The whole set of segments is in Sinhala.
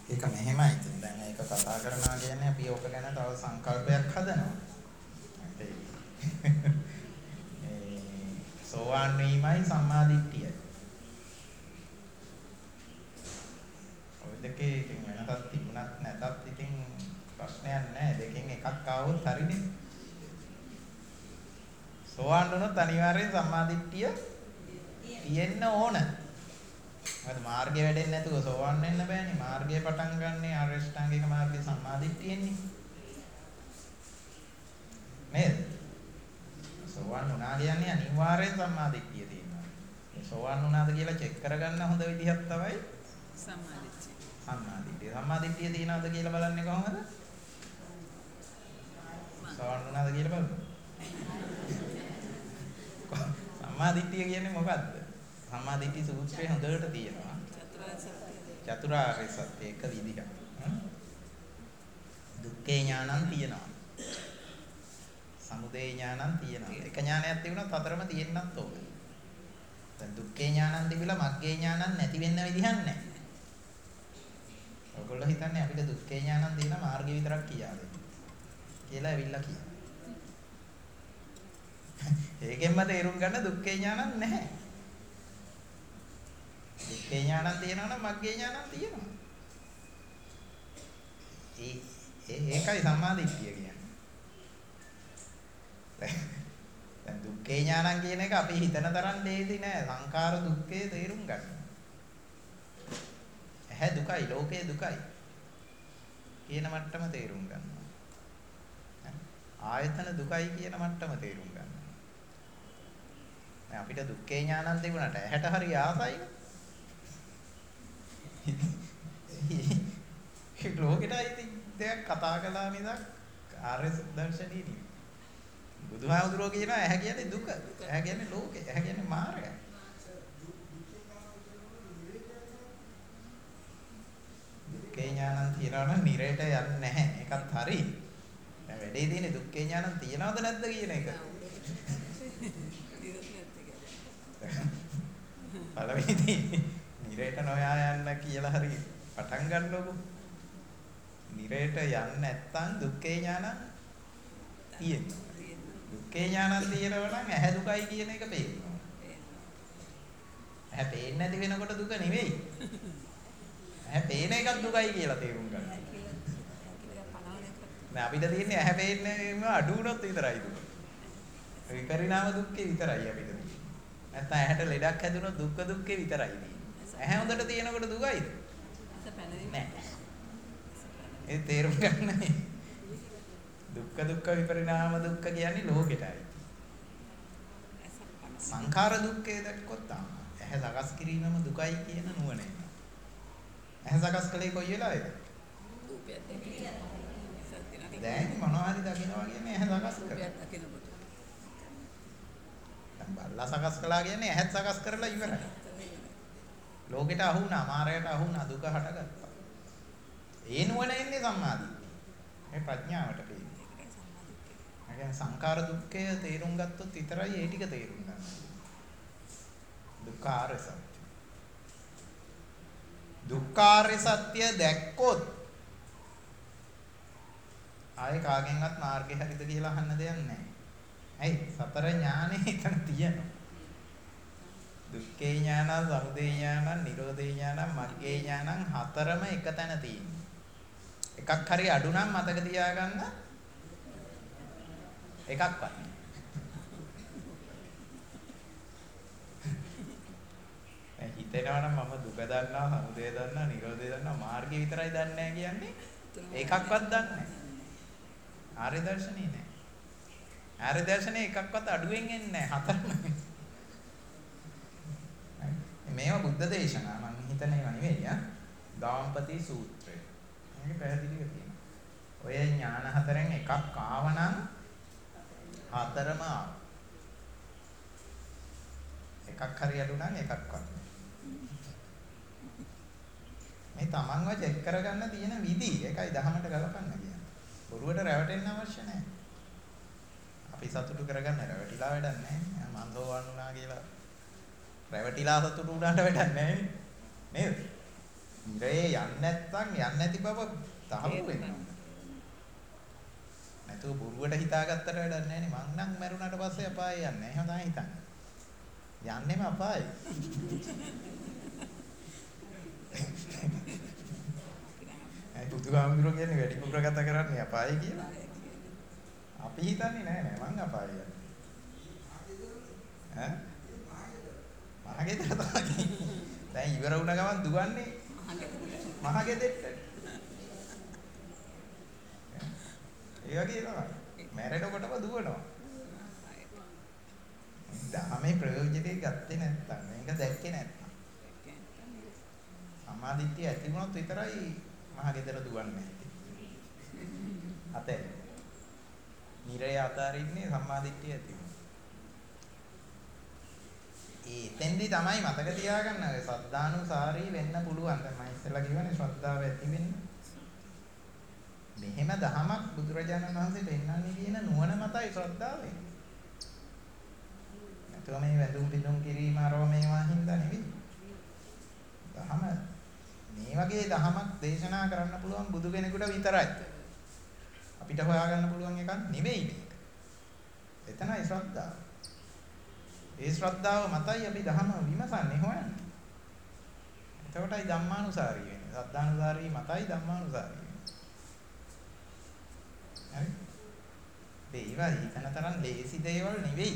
ඒක මෙහෙමයි. ඉතින් දැන් ඒක කතා කරනවා කියන්නේ අපි ඕක ගැන තව සංකල්පයක් හදනවා. ඒ සෝවාන් වීමයි සම්මාදිට්ඨියයි. ඔය දෙකේ ඉතින් වෙනසක් තිබුණත් නැතත් ඉතින් ප්‍රශ්නයක් නැහැ. දෙකෙන් එකක් ආවොත් හරිනේ. සෝවාන් වුණොත් අනිවාර්යෙන් සම්මාදිට්ඨිය තියෙන්න ඕන. මොකද මාර්ගය වැඩෙන්නේ නැතුව සෝවන් වෙන්න බෑනේ. මාර්ගය පටන් ගන්නෙ ආරියෂ්ඨාංගික මාර්ගයේ සම්මාදිට්ඨියෙන්නේ. නේද? සෝවන් වුණා කියන්නේ අනිවාර්යෙන් සම්මාදිට්ඨිය තියෙනවා. මේ සෝවන් වුණාද කියලා චෙක් කරගන්න හොඳ විදිහක් තමයි සම්මාදිට්ඨිය. සම්මාදිට්ඨිය. සම්මාදිට්ඨිය තියෙනවද කියලා බලන්නේ කොහොමද? සෝවන් වුණාද කියලා බලන්න. සම්මාදිට්ඨිය කියන්නේ මොකද්ද? සම්මාදිට්ඨි සූත්‍රයේ හොඳට තියෙනවා. චතුරාර්ය සත්‍ය එක විදිහක්. දුක්ඛේ ඥානං තියෙනවා. සමුදය ඥානං තියෙනවා. එක ඥානයක් තිබුණොත් හතරම තියෙන්නත් ඕනේ. දැන් දුක්ඛේ ඥානං තිබිලා මග්ගේ ඥානං නැති වෙන්න විදිහක් නැහැ. ඔයගොල්ලෝ හිතන්නේ අපිට දුක්ඛේ ඥානං තියෙන මාර්ගය විතරක් කියාද කියලා ඇවිල්ලා කියනවා. ඒකෙන්ම තේරුම් ගන්න දුක්ඛේ ඥානං නැහැ. දුක්ඛේ ඥානං තියෙනවා නම් මග්ගේ ඥානං තියෙනවා. ඒකයි සම්මාදිට්ඨිය කියන්නේ. දැන් දුක්ඛේ ඥානං කියන එක අපි හිතන තරම් දෙයදී නෑ. සංඛාර දුක්ඛේ තේරුම් ගන්න. ඇහැ දුකයි, ලෝකේ දුකයි කියන මට්ටම තේරුම් ගන්නවා. ආයතන දුකයි කියන මට්ටම තේරුම් ගන්නවා. දැන් අපිට දුක්ඛේ ඥානං තිබුණාට ඇහැට හරි ආසයිනේ. ඒ ලෝකෙටයි දෙයක් කතා කළා මිසක් ආර්ය දර්ශනීය නෙවෙයි. බුදුහාමුදුරුවෝ කියනවා ඇහැ කියන්නේ දුක. ඇහැ කියන්නේ ලෝකය. ඇහැ කියන්නේ මායя. දුක්ඛේ ඥානං තියනවා නම් නිරේට යන්නේ නැහැ. ඒකත් හරි. දැන් වැඩේ තියෙන්නේ දුක්ඛේ ඥානං තියනවද නැද්ද කියන එක. පළවෙනි නිරේට නොයා යන්න කියලා හරි පටන් ගන්නකො. නිරේට යන්නේ නැත්නම් දුක්ඛේ ඥානං තියෙනවා. දුක්ඛේ ඥානං තියෙනවා නම් ඇහැ දුකයි කියන එක පේනවා. ඇහැ පේන්නේ නැති වෙනකොට දුක නෙවෙයි. ඇහැ පේන එකක් දුකයි කියලා තේරුම් ගන්න. දැන් අපිට තියෙන්නේ ඇහැ පේන්නේම අඩු වුණොත් විතරයි දුක. විපරිණාම දුක්ඛේ විතරයි අපිට තියෙන්නේ. නැත්නම් ඇහැට ලෙඩක් හැදුනොත් දුක්ඛ දුක්ඛේ විතරයි තියෙන්නේ. ඇහැ හොඳට තියෙනකොට දුකයිද? නෑ. ඒ තේරුම් ගන්න. දුක්ඛ දුක්ඛ විපරිණාම දුක්ඛ කියන්නේ ලෝකෙටයි. සංඛාර දුක්ඛේ දැක්කොත් ඇහැ සකස් කිරීමම දුකයි කියන නුවණ එනවා. ඇහැ සකස් කළේ කොයි වෙලාවේද? දැන් මොනවා හරි දකින්නවා කියන්නේ ඇහැ සකස් කරලා. දැන් බල්ලා සකස් කළා කියන්නේ ඇහත් සකස් කරලා ඉවරයි. ලෝකෙට අහු වුණා, මායයට අහු වුණා, දුක හටගත්තා. ඒ නුවණ එන්නේ සම්මාදිට්ඨිය. මේ ප්‍රඥාවට පේන්නේ. ඒ කියන්නේ සංඛාර දුක්ඛය තේරුම් ගත්තොත් විතරයි ඒ ටික තේරුම් ගන්න. දුක්ඛාර සත්‍ය. දුක්ඛාර සත්‍ය දැක්කොත් ආයේ කාගෙන්වත් මාර්ගය හරිද කියලා අහන්න දෙයක් නැහැ. ඇයි? සතර ඥානෙ එතන තියෙනවා. දුක්ඛේ ඥානං, සමුදය ඥානං, නිරෝධේ ඥානං, මග්ගේ ඥානං හතරම එක තැන තියෙනවා. එකක් හරි අඩු නම් මතක තියාගන්න එකක්වත් නෑ. දැන් හිතේනවා නම් මම දුක දන්නවා, සමුදය දන්නවා, නිරෝධය දන්නවා, මාර්ගය විතරයි දන්නේ නැහැ කියන්නේ එකක්වත් දන්නේ නැහැ. ආර්ය දර්ශනේ නෑ. ආර්ය දර්ශනේ එකක්වත් අඩුවෙන් එන්නේ නැහැ. හතරම. මේවා බුද්ධ දේශනා මම හිතන ඒවා නෙවෙයි ආ. ගාම්පති සූත්‍රය. මේක පැහැදිලිව තියෙනවා. ඔය ඥාන හතරෙන් එකක් ආවනම් හතරම ආවා. එකක් හරි අඩු නම් එකක්වත්. මේ තමන්ව චෙක් කරගන්න තියෙන විදි ඒකයි දහමට ගලපන්න කියන්නේ. බොරුවට රැවටෙන්න අවශ්‍ය නැහැ. අපි සතුටු කරගන්න රැවටිලා වැඩක් නැහැ. මම සෝවන් වුණා කියලා රැවටිලා සතුටු වුණාට වැඩක් නැහැ නේද? නිරේ යන්නේ නැත්නම් යන්නේ නැති බව තහවුරු වෙනවා. නැතුව බොරුවට හිතාගත්තට වැඩක් නැහැ නේ. මං නම් මැරුණාට පස්සේ අපායේ යන්නේ. එහෙම තමයි හිතන්නේ. යන්නෙම අපායේ. ඒ බුදුහාමුදුරුවෝ කියන්නේ වැඩි පුරගත කරන්නේ අපායේ කියලා. අපි හිතන්නේ නෑ මං අපායේ යන්නේ. ඈ? මහගෙදර තමයි. දැන් ඉවර වුණ ගමන් දුවන්නේ මහගෙදරට. ඒ වගේ තමයි. මැරෙනකොටම දුවනවා. ධර්මයේ ප්‍රයෝජනෙ ගත්තේ නැත්තම් මේක දැක්කේ නැත්තම්. සම්මාදිට්ඨිය ඇති වුණොත් විතරයි මහගෙදර දුවන්නේ. අතේ. නිරය අතාරින්නේ සම්මාදිට්ඨිය ඇති වුණොත්. එතෙන්දි තමයි මතක තියාගන්න ඔය සද්ධානුසාරී වෙන්න පුළුවන්. දැන් මම ඉස්සෙල්ලා කිව්වනේ ශ්‍රද්ධාව ඇති වෙන්න. මෙහෙම දහමක් බුදුරජාණන් වහන්සේ පෙන්වන්නේ කියන නුවණ මතයි ශ්‍රද්ධාව වෙන්නේ. නැත්නම් මේ වැඳුම් පිදුම් කිරීම අරව මේවා හින්දා නෙවෙයි. දහම මේ වගේ දහමක් දේශනා කරන්න පුළුවන් බුදු කෙනෙකුට විතරයි. අපිට හොයාගන්න පුළුවන් එකක් නෙවෙයි මේක. එතනයි ශ්‍රද්ධාව. ඒ ශ්‍රද්ධාව මතයි අපි ධර්ම විමසන්නේ හොයන්නේ. එතකොටයි ධම්මානුසාරී වෙන්නේ. සද්ධානුසාරී මතයි ධම්මානුසාරී වෙන්නේ. හරි? ඒවා හිතන තරම් ලේසි දේවල් නෙවෙයි.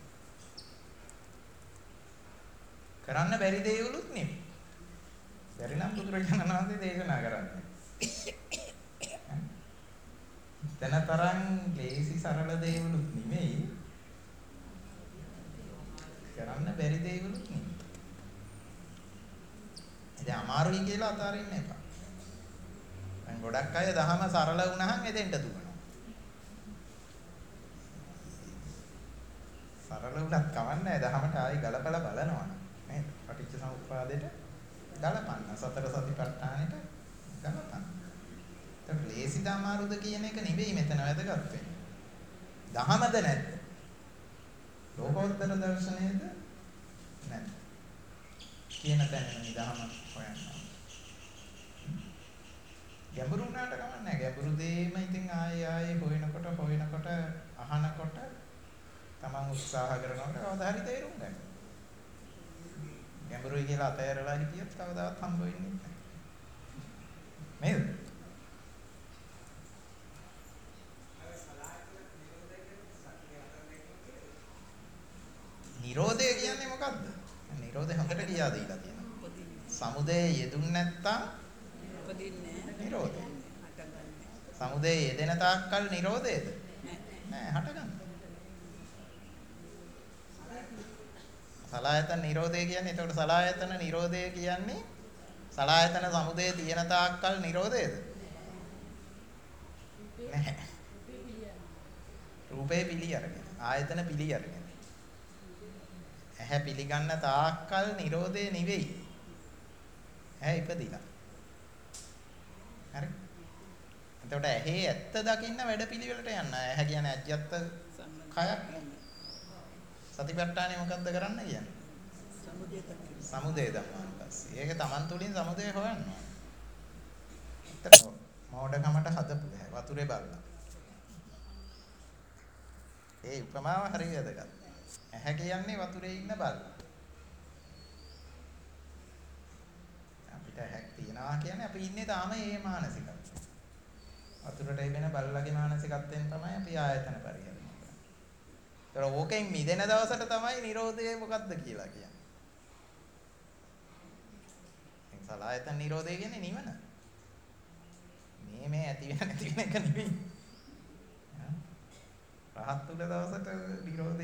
කරන්න බැරි දේවලුත් නෙවෙයි. බැරි නම් බුදුරජාණන් වහන්සේ දේශනා කරන්නේ. හිතන තරම් ලේසි සරල දේවලුත් නෙවෙයි. කරන්න බැරි දේවලුත් නෙවෙයි. ඉතින් අමාරුයි කියලා අතාරින්න එපා. දැන් ගොඩක් අය දහම සරල වුණාම එතෙන්ට දුවනවා. සරල වුණත් කවන්නේ දහමට ආයි ගලපලා බලනවා නේද? පටිච්ච සමුප්පාදෙට ගලපන්න. සතර සතිපට්ඨානෙට ගලපන්න. ඒක ලේසිද අමාරුද කියන එක නෙවෙයි මෙතන වැදගත් වෙන්නේ. දහමද නැද්ද? ලෝකෝත්තර දර්ශනයේද නැද්ද? කියන තැන මේ දහම හොයන්න. ගැඹුරු වුණාට කමක් නැහැ. ගැඹුරු දෙයම ඉතින් ආයේ හොයනකොට අහනකොට තමන් උත්සාහ කරනකොට කවදා හරි තේරුම් ගන්න. ගැඹුරුයි කියලා අතහැරලා හිටියොත් කවදාවත් හම්බ වෙන්නේ නැහැ. නේද? නිරෝධය කියන්නේ මොකද්ද? නිරෝධය හොඳට කියා දීලා තියෙනවා. සමුදේ යෙදුන් නැත්තම් උපදින්නේ නිරෝධය. සමුදේ යෙදෙන තාක්කල් නිරෝධයද? නෑ හටගන්න. සලායතන නිරෝධය කියන්නේ එතකොට සලායතන නිරෝධය කියන්නේ සලායතන සමුදේ තියෙන තාක්කල් නිරෝධයද? නෑ. රූපේ පිළි අරගෙන ආයතන පිළි අරගෙන ඇහැ පිළිගන්න තාක්කල් නිරෝධය නෙවෙයි. ඇහැ ඉපදිලා. හරි? එතකොට ඇහි ඇත්ත දකින්න වැඩපිළිවෙලට යන්න. ඇහැ කියන්නේ අජ්ජත් කයක්. සතිපට්ඨානෙ මොකද්ද කරන්න කියන්නේ? සමුදය ධම්මානුපස්සී. ඒක Taman තුලින් සමුදය හොයන්න. ඇත්තට මෝඩකමට හදපු වතුරේ බලලා. ඒ උපමාව හරිය වැදගත්. ඇහැ කියන්නේ වතුරේ ඉන්න බල්ලා. අපිට ඇහැක් තියනවා කියන්නේ අපි ඉන්නේ තාම ඒ මානසිකත්වය. වතුරට එබෙන බල්ලාගේ මානසිකත්වයෙන් තමයි අපි ආයතන පරිහරණය කරන්නේ. ඒතර ඕකෙන් මිදෙන දවසට තමයි නිරෝධය මොකද්ද කියලා කියන්නේ. සලායතන නිරෝධය කියන්නේ නිවන. මේ ඇති වෙන නැති වෙන එක නෙවෙයි. රහත් තුල දවසට නිරෝධය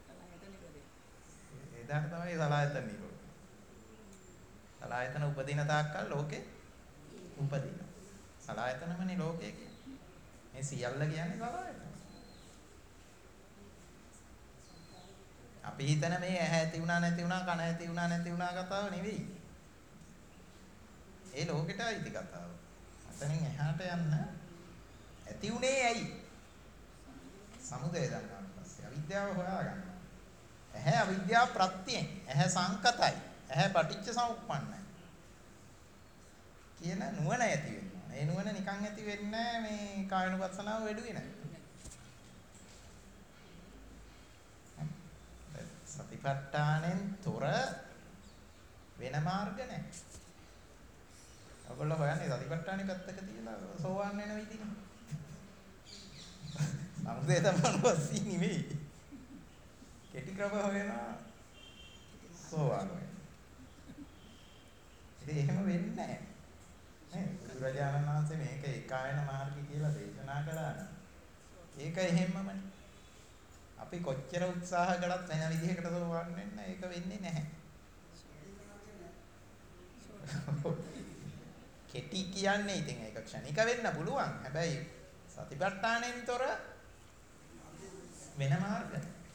එදාට තමයි සලායතන නිරෝධය. සලායතන උපදින තාක්කල් ලෝකේ උපදිනවා. සලායතනමනේ ලෝකේ කියන්නේ. මේ සියල්ල කියන්නේ සලායතන. අපි හිතන මේ ඇහැ ඇති වුණා නැති වුණා කන ඇති වුණා නැති වුණා කතාව නෙවෙයි. ඒ ලෝකෙට අයිති කතාව. අතනින් එහාට යන්න ඇති උනේ ඇයි? සමුදය දන්නාට පස්සේ අවිද්‍යාව හොයාගන්න. ඇහැ අවිද්‍යාව ප්‍රත්‍යයෙන්. ඇහැ සංකතයි. ඇහැ පටිච්ච සමුප්පන්නයි. කියන නුවණ ඇති වෙනවා. ඒ නුවණ නිකන් ඇති වෙන්නේ මේ කායනුපස්සනාව වැඩුවේ නැහැ. සතිපට්ඨානෙන් තොර වෙන මාර්ග නැහැ. ඔයගොල්ලෝ හොයන්නේ සතිපට්ඨානෙ පැත්තක තියලා සෝවාන් වෙන විදිහ. සමුදය ධම්මනුපස්සී නෙවෙයි. කෙටි ක්‍රම හොයනවා සෝවාන් වෙන. ඉතින් එහෙම වෙන්නේ නැහැ. නේ බුදුරජාණන් වහන්සේ මේක ඒකායන මාර්ගය කියලා දේශනා කළා. ඒක එහෙම්මමනේ. අපි කොච්චර උත්සාහ කළත් වෙන විදිහකට සෝවාන් වෙන්න ඒක වෙන්නේ නැහැ. කෙටි කියන්නේ ඉතින් ඒක ක්ෂණික වෙන්න පුළුවන්. හැබැයි සතිපට්ඨානෙන් තොර වෙන මාර්ග.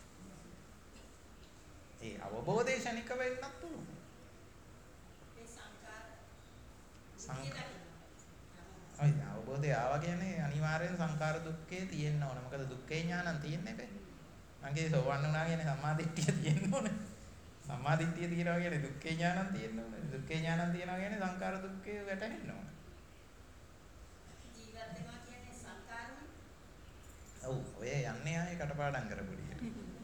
ඒ අවබෝධය ක්ෂණික වෙන්නත් පුළුවන්. ඒ සංකාර ඔය අවබෝධය ආවා කියන්නේ අනිවාර්යෙන් සංකාර දුක්ඛේ තියෙන්න ඕන. මොකද දුක්ඛේ ඥානං තියෙන්නේ බෑ. මගේ සෝවන් වුණා කියන්නේ සම්මාදිට්ඨිය තියෙන්න ඕනේ. සම්මාදිට්ඨිය තියනවා කියන්නේ දුක්ඛේ ඥානං තියෙන්න ඕනේ. දුක්ඛේ ඥානං තියනවා කියන්නේ සංකාර දුක්ඛේ වැටහෙන්න ඕනේ. ජීවත් වෙනවා කියන්නේ සංකාරනේ. ඔව් ඔය යන්නේ ආයේ කටපාඩම් කරපු විදියට.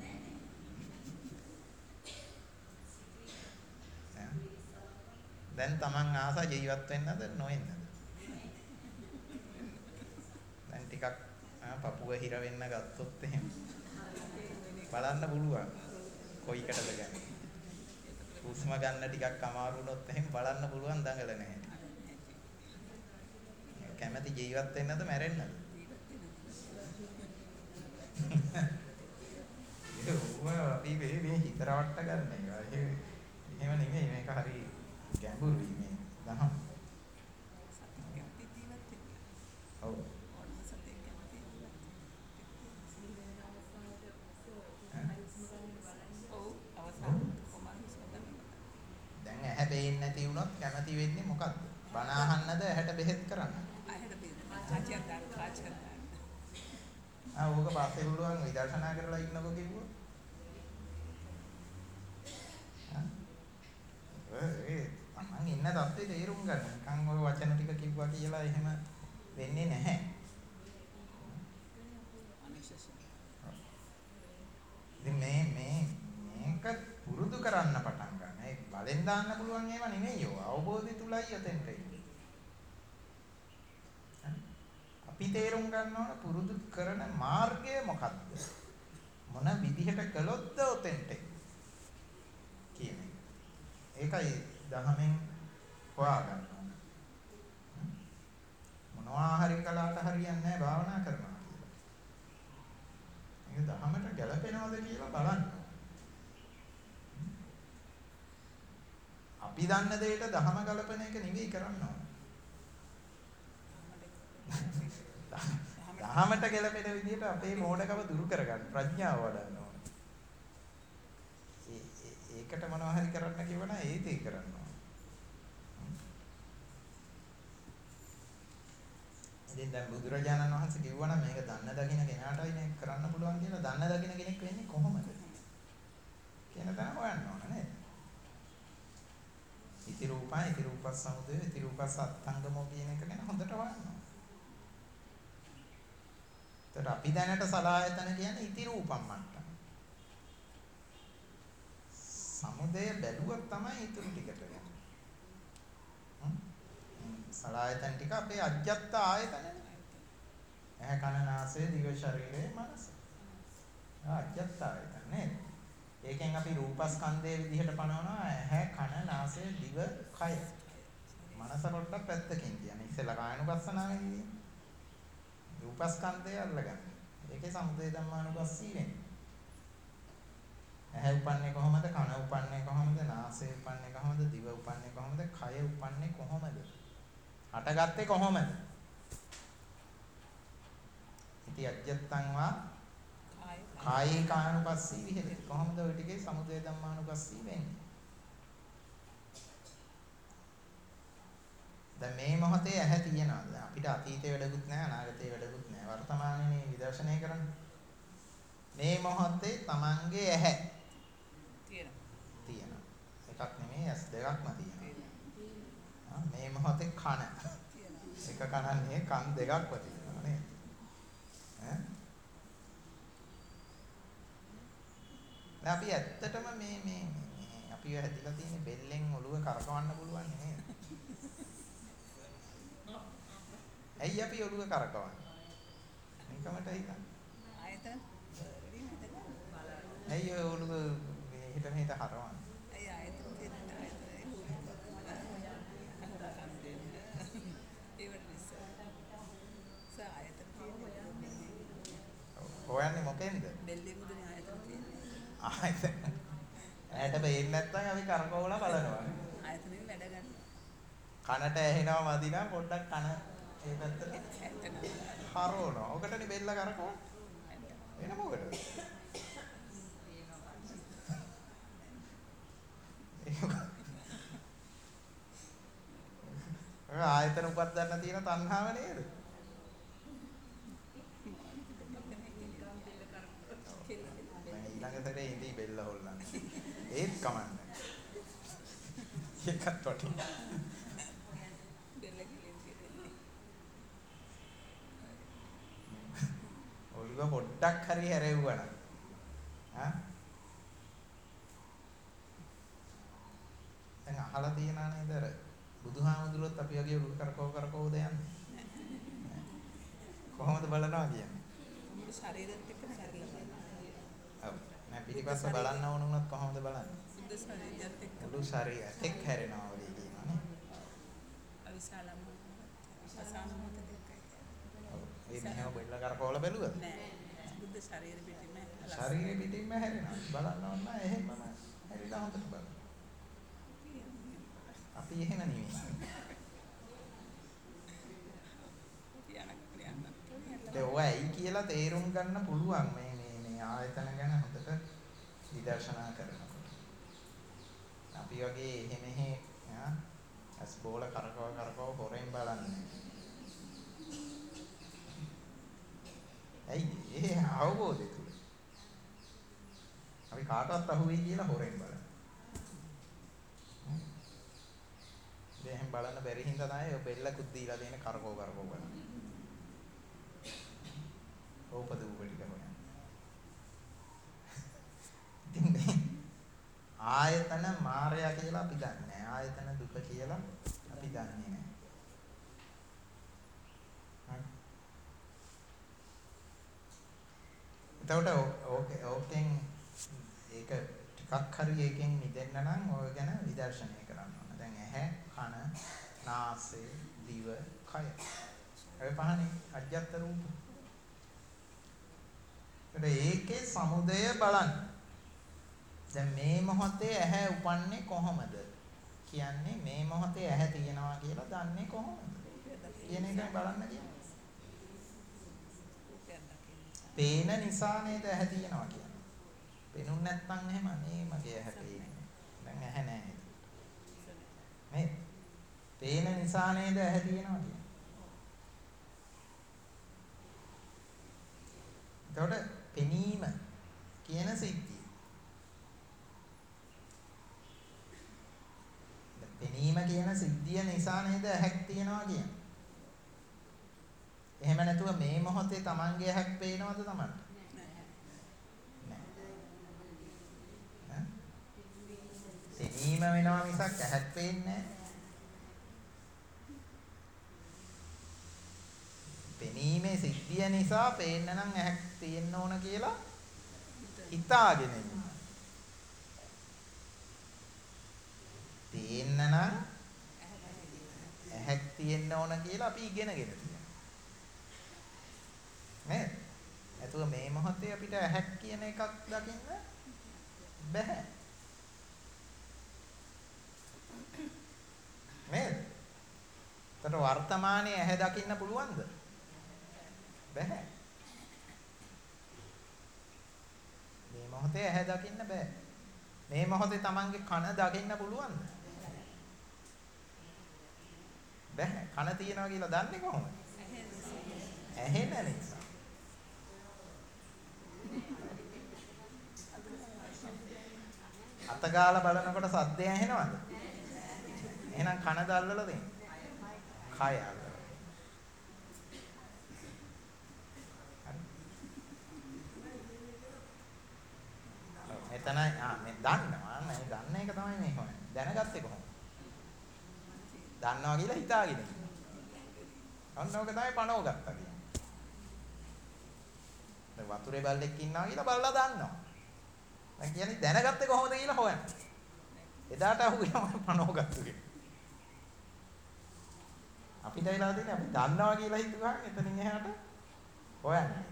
දැන් Taman ආස ජීවත් වෙන්නද නොවෙන්නද? දැන් ටිකක් පපුව හිර වෙන්න ගත්තොත් එහෙම බලන්න පුළුවන් කොයිකටද ගන්නේ. හුස්ම ගන්න ටිකක් අමාරු වුණොත් එහෙම බලන්න පුළුවන් දඟල නැහැ. කැමැති ජීවත් වෙන්නද මැරෙන්නද? අපි මේ හිත රවට්ට ගන්න එක. එහෙම නෙමෙයි මේක හරි ගැඹුරුයි මේ දහම්. ඔව්. දැන් ඇහැ පේන්නේ නැති වුණොත් කැමති වෙන්නේ මොකද්ද? බණ අහන්නද ඇහැට බෙහෙත් කරන්නද? ඇහැට බෙහෙත්. ආචාර්ය දාන. ඕක පස්සේ පුළුවන් විදර්ශනා කරලා ඉන්නකො කිව්වොත්. තමන් ඉන්න තත්ත්වේ තේරුම් ගන්න. නිකන් ඔය වචන ටික කිව්වා කියලා එහෙම වෙන්නේ නැහැ. ඉතින් මේක පුරුදු කරන්න පටන් ගන්න. ඒ බලෙන් දාන්න පුළුවන් ඒවා නෙමෙයි ඔය. අවබෝධය තුලයි යතෙන්ට එන්නේ. අපි තේරුම් ගන්න ඕන පුරුදු කරන මාර්ගය මොකක්ද? මොන විදිහට කළොත්ද ඔතෙන්ට කියන්නේ. ඒකයි දහමෙන් හොයාගන්න ඕන. මොනවා හරි කළාට හරියන්නේ නැහැ භාවනා කරනවා කියලා. මේක දහමට ගැලපෙනවද කියලා බලන්න. අපි දන්න දෙයට දහම ගලපන එක නෙවෙයි කරන්න ඕන. දහමට ගැලපෙන විදිහට අපේ මෝඩකම දුරු කරගන්න ප්‍රඥාව වඩන්න ඕන. ඒකට මොනවා හරි කරන්න කිව්වනම් ඒත් ඒක කරන්න ඕන. ඉතින් දැන් බුදුරජාණන් වහන්සේ කිව්වනම් මේක දන්න දකින්න කෙනාටයි මේක කරන්න පුළුවන් කියලා දන්න දකින්න කෙනෙක් වෙන්නේ කොහොමද? කියන තැන හොයන්න ඕන නේද? ඉති රූපා ඉති රූපස් සමුදය ඉති රූපස් අත්ංගමෝ කියන එක ගැන හොඳට හොයන්න ඕන. ඒතර අපි දැනට සලආයතන කියන්නේ ඉති රූපම් මට්ටම. සමුදය බැලුවොත් තමයි ඊතුරු ටිකට යන්නේ. සලආයතන ටික අපේ අජ්ජත් ආයතනනේ. ඇහැ කන නාසය දිව ශරීරය මනස. අජ්ජත් ආයතන නේද? ඒකෙන් අපි රූපස්කන්ධයේ විදිහට පනවනවා ඇහැ කන නාසය දිව කය. මනස පොඩ්ඩක් පැත්තකින් කියන්නේ. ඉස්සෙල්ලා කායනුපස්සනාවේදී රූපස්කන්ධය අල්ලගන්න. ඒකේ සමුදය ධම්මානුපස්සී වෙන්නේ. ඇහැ උපන්නේ කොහොමද? කන උපන්නේ කොහොමද? නාසය උපන්නේ කොහොමද? දිව උපන්නේ කොහොමද? කය උපන්නේ කොහොමද? හටගත්තේ කොහොමද? ඉති අජ්ජත්තං වා කායේ කායනුපස්සී විහෙරති. කොහොමද ඔය ටිකේ සමුදය ධම්මානුපස්සී වෙන්නේ? දැන් මේ මොහොතේ ඇහැ තියෙනවද? අපිට අතීතේ වැඩකුත් නැහැ, අනාගතේ වැඩකුත් නැහැ. වර්තමානයේ විදර්ශනය කරන්නේ. මේ මොහොතේ Tamange ඇහැ තියෙනවා. එකක් නෙමෙයි S දෙකක්ම තියෙනවා. මේ මොහොතේ කන. එක කනන්නේ කන් දෙකක්ව තියෙනවා නේද? ඈ? දැන් අපි ඇත්තටම මේ අපි හැදිලා තියෙන බෙල්ලෙන් ඔළුව කරකවන්න පුළුවන් නේද? ඇයි අපි ඔළුව කරකවන්නේ? නිකමට හිතන්න. ආයතන ඇයි ඔළුව මෙහෙට මෙහෙට හරවන්නේ? ඇයි ආයතන තියෙන ආයතනයේ හොයන්නේ මොකෙන්ද? බෙල්ලේ මුදුනේ ආයතන තියෙන්නේ. ආයතන. ඇහැට පේන්නේ නැත්නම් අපි කරකවලා බලනවා. ආයතනෙන් වැඩ ගන්නවා. කනට ඇහෙනවා මදිනා පොඩ්ඩක් කන ඒ පැත්තට හරවනවා. ඔකටනේ බෙල්ල කරකවන්නේ. එන මොකටද? ආයතන උපදින්න තියෙන තණ්හාව නේද? ඊළඟ සැරේ ඉඳි බෙල්ල හොල්ලන්න. ඒත් කමන්නේ. එකත් වටිනවා. ඔළුව පොඩ්ඩක් හරි හැරෙව්වා නම් දැන් අහලා තියනා නේද අර බුදුහාමුදුරුවොත් අපි වගේ ඔළුව කරකවද යන්නේ කොහොමද බලනවා කියන්නේ ශරීරෙත් එක්ක සැරලා ඔව් නෑ පිටිපස්ස බලන්න ඕන වුණොත් කොහොමද බලන්නේ සුද්ධ ශරීරයත් එක්ක මුළු ශරීරයත් එක්ක හැරෙනවා වගේ කියනවා නේ අවිශාලම අසානමත දෙකයි ඔව් ඒ මෙහෙම බෙල්ල කරකවල බැලුවද නෑ බුද්ධ ශරීර පිටින්ම ශරීරෙ පිටින්ම හැරෙනවා බලන්න ඕන නෑ එහෙමම හැරිලා හොඳට බලන්න අපි එහෙම නෙමෙයි ඒ ඔයයි කියලා තේරුම් ගන්න පුළුවන් මේ ආයතන ගැන හොඳට විදර්ශනා කරනකොට අපි වගේ එහෙ අස් බෝල කරකව හොරෙන් බලන්නේ ඇයි ඒ අවබෝධය තුල අපි කාටවත් අහුවෙයි කියලා හොරෙන් බලන එහෙන් බලන්න බැරි හින්දා තමයි ඔය බෙල්ලකුත් දීලා දෙන කරකව බලන්න ඕපදූප ටික හොයන්න ආයතන මායя කියලා අපි දන්නේ නැහැ. ආයතන දුක කියලා අපි දන්නේ නැහැ. එතකොට ඕකෙන් ඒක ටිකක් හරි ඒකෙන් මිදෙන්න නම් ඔය ගැන විදර්ශනය කරන්න ඕන. දැන් ඇහැ, කන, නාසය, දිව, කය. ඔය පහනේ අජ්ජත් රූප. ඒකේ සමුදය බලන්න. දැන් මේ මොහොතේ ඇහැ උපන්නේ කොහොමද? කියන්නේ මේ මොහොතේ ඇහැ තියෙනවා කියලා දන්නේ කොහොමද? කියන එකෙන් බලන්න කියන්නේ. පේන නිසා නේද ඇහැ තියෙනවා කියන්නේ. පේනුන් නැත්නම් එහෙම නේ මගේ ඇහැ පේන්නේ. දැන් ඇහැ නැහැ. මේ පේන නිසා නේද ඇහැ තියෙනවා කියන්නේ. එතකොට පෙනීම කියන සිද්ධිය පෙනීම කියන සිද්ධිය නිසා නේද ඇහැක් තියනවා කියන්නේ. එහෙම නැතුව මේ මොහොතේ Tamange ඇහැක් පේනවද Tamanට? නැහැ. පෙනීම වෙනවා මිසක් ඇහැක් පේන්නේ නැහැ. පෙනීමේ සිද්ධිය නිසා පේන්න නම් ඇහැක් තියෙන්න ඕන කියලා හිතාගෙන ඉන්නවා. පේන්න නම් ඇහැක් තියෙන්න ඕන කියලා අපි ඉගෙනගෙන තියෙනවා. නේද? එතකොට මේ මොහොතේ අපිට ඇහැක් කියන එකක් දකින්න බැහැ. නේද? එතකොට වර්තමානයේ ඇහැ දකින්න පුළුවන්ද? බැහැ. මේ මොහොතේ ඇහැ දකින්න බෑ. මේ මොහොතේ Tamange කන දකින්න පුළුවන්ද? බැහැ. කන තියනවා කියලා දන්නේ කොහොමද? ඇහෙන නිසා. අතගාලා බලනකොට සද්දය ඇහෙනවද? එහෙනම් කන දැල්වලා දෙන්න. කය. මෙතන මේ දන්නවා නේ දන්න එක තමයි මේ කොහොමද දැනගත්තේ කොහොමද දන්නවා කියලා හිතාගෙන අන්න ඕක තමයි පණව ගත්තා කියන්නේ දැන් වතුරේ බල්ලෙක් ඉන්නවා කියලා බල්ලා දන්නවා දැන් කියන්නේ දැනගත්තේ කොහොමද කියලා හොයන්න එදාට අහුවෙනවා පණව ගත්තුනේ අපිට වෙලා තියෙන්නේ අපි දන්නවා කියලා හිතුවා එතනින් එහාට හොයන්නේ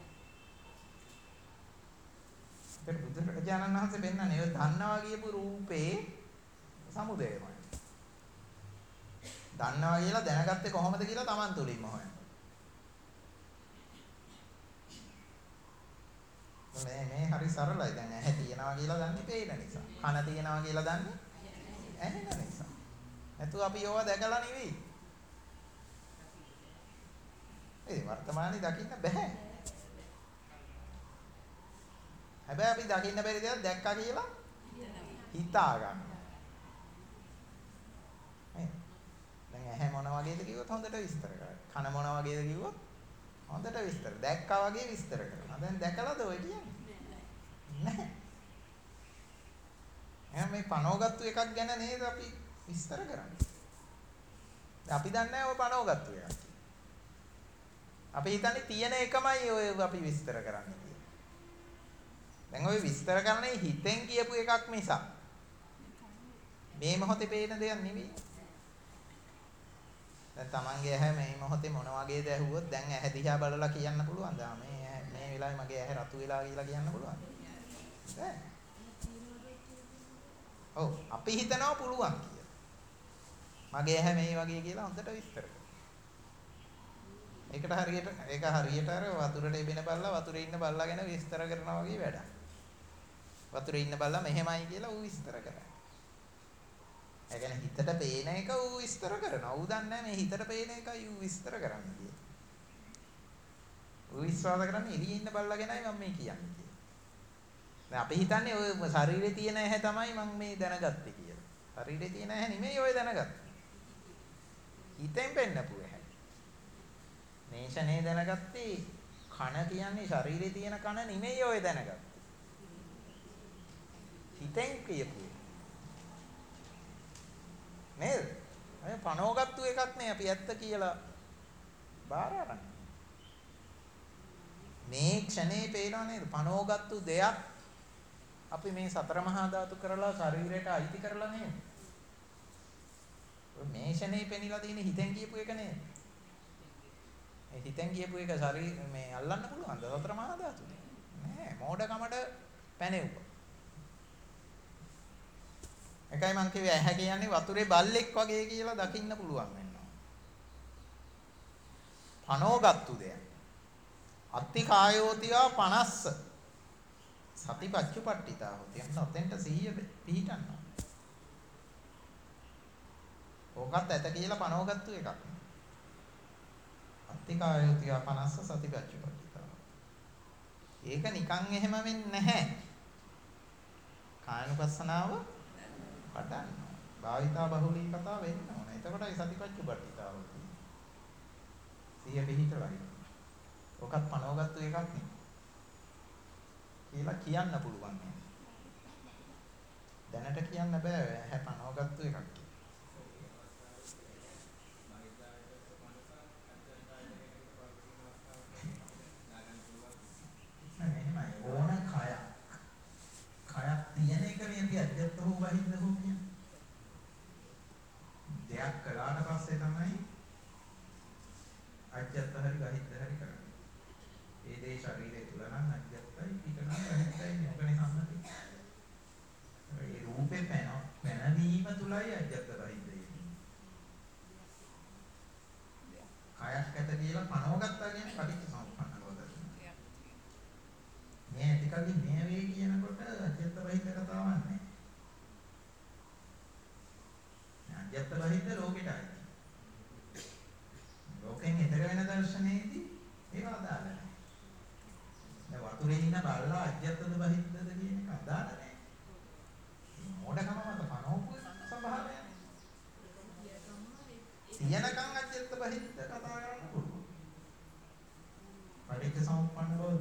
ඒක බුදුරජාණන් වහන්සේ පෙන්නන්නේ ඒ දන්නවා කියපු රූපේ සමුදයමයි. දන්නවා කියලා දැනගත්තේ කොහොමද කියලා Taman තුලින්ම හොයන්න. මේ හරි සරලයි. දැන් ඇහැ තියනවා කියලා දන්නේ පේන නිසා. කන තියනවා කියලා දන්නේ ඇහෙන නිසා. නැතු අපි යෝවා දැකලා නෙවෙයි. ඒ වර්තමානයේ දකින්න බෑ. හැබැයි අපි දකින්න බැරි දේවල් දැක්කා කියලා හිතා ගන්න. දැන් ඇහැ මොන වගේද කිව්වොත් හොඳට විස්තර කරන්න. කන මොන වගේද කිව්වොත් හොඳට විස්තර. දැක්කා වගේ විස්තර කරනවා. දැන් දැකලාද ඔය කියන්නේ? නැහැ. එහෙනම් මේ පනෝගත්තු එකක් ගැන නේද අපි විස්තර කරන්නේ. අපි දන්නේ නැහැ ඔය පනෝගත්තු එකක්. අපි හිතන්නේ තියෙන එකමයි ඔය අපි විස්තර කරන්නේ. දැන් ඔය විස්තර කරන්නේ හිතෙන් කියපු එකක් මිසක් මේ මොහොතේ පේන දෙයක් නෙවෙයි. දැන් Tamange ඇහැ මේ මොහොතේ මොන වගේද ඇහුවොත් දැන් ඇහැ දිහා බලලා කියන්න පුළුවන්ද? මේ වෙලාවේ මගේ ඇහැ රතු වෙලා කියලා කියන්න පුළුවන්ද? බෑ. ඔව් අපි හිතනවා පුළුවන් කියලා. මගේ ඇහැ මේ වගේ කියලා හොඳට විස්තර කරනවා. ඒක හරියට අර වතුරට එබෙන බල්ලා වතුරේ ඉන්න බල්ලා ගැන විස්තර කරනවා වගේ වැඩක්. වතුරේ ඉන්න බල්ලා මෙහෙමයි කියලා ඌ විස්තර කරනවා. ඒ කියන්නේ හිතට පේන එක ඌ විස්තර කරනවා. ඌ දන්නේ මේ හිතට පේන එකයි ඌ විස්තර කරන්නේ කියලා. ඌ විශ්වාස කරන්නේ එළියේ ඉන්න බල්ලා ගැනයි මම මේ කියන්නේ කියලා. දැන් අපි හිතන්නේ ඔය ශරීරේ තියෙන ඇහැ තමයි මම මේ දැනගත්තේ කියලා. ශරීරේ තියෙන ඇහැ නෙමෙයි ඔය දැනගත්තේ. හිතෙන් පෙන්නපු ඇහැ. මේ ෂනේ දැනගත්තේ කන කියන්නේ ශරීරේ තියෙන කන නෙමෙයි ඔය දැනගත්තේ. හිතෙන් කියපු නේද? අය පනෝගත්තු එකක් නේ අපි ඇත්ත කියලා බාර අරන්. මේ ක්ෂණේ පේනව නේද? පනෝගත්තු දෙයක් අපි මේ සතර මහා ධාතු කරලා ශරීරයට අයිති කරලා නේද? මේ ක්ෂණේ පෙනිලා තියෙන හිතෙන් කියපු එක නේද? ඒ හිතෙන් කියපු එක ශරීර මේ අල්ලන්න පුළුවන්ද සතර මහා ධාතුනේ? නෑ මෝඩකමට පැනෙව්වා. එකයි මං කිව්වේ ඇහැ කියන්නේ වතුරේ බල්ලෙක් වගේ කියලා දකින්න පුළුවන් වෙනවා. පනෝගත්තු දෙයක්. අත්ති කායෝතිවා 50 සතිපච්චුපට්ඨිතා හොති. එන්න ඔතෙන්ට 100 පිහිටන්න. ඕකත් ඇත කියලා පනෝගත්තු එකක්. අත්ති කායෝතිවා 50 සතිපච්චුපට්ඨිතා. ඒක නිකන් එහෙම වෙන්නේ නැහැ. කායනුපස්සනාව පටන් භාවිතා බහුලී කතා වෙන්න ඕන. එතකොටයි සතිපච්චුපට්ඨිතාව තියෙන්නේ. සිය පිහිටලයි. ඔකත් පනවගත්තු එකක් නේ. කියලා කියන්න පුළුවන් නේ. දැනට කියන්න බෑ හැ පනවගත්තු එකක් කියලා. ඕන කයක් තියෙන එක නේ අපි අධ්‍යත්ත හෝ බහින්ද හෝ කියන්නේ. දෙයක් කළාට පස්සේ තමයි අධ්‍යත්ත හරි බහින්ද හරි කරන්නේ. ඒ දේ ශරීරය තුල නම් අධ්‍යත්තයි පිට නම් බහින්දයි මොකනේ සම්මතයි. ඒ රූපේ පැනවීම තුලයි අධ්‍යත්ත බහින්ද එන්නේ. කයක් ඇත කියලා පනවගත්තා කියන්නේ පටිච්චසමුප්පන්න වදයි. මේ ඇතිකල්ලි මේ වේ කියනකොට අධ්‍යත්ත බහින්ද කතාවක් නැහැ. අධ්‍යත්ත බහින්ද ලෝකෙටයි. ලෝකෙන් ඈතර වෙන දර්ශනයේදී ඒව අදාළ නැහැ. දැන් වතුරේ ඉන්න බල්ලා අධ්‍යත්තද බහින්දද කියන එක අදාළ නැහැ. මොඩකම මත පනෝපු ස්වභාවය. තියනකම් අධ්‍යත්ත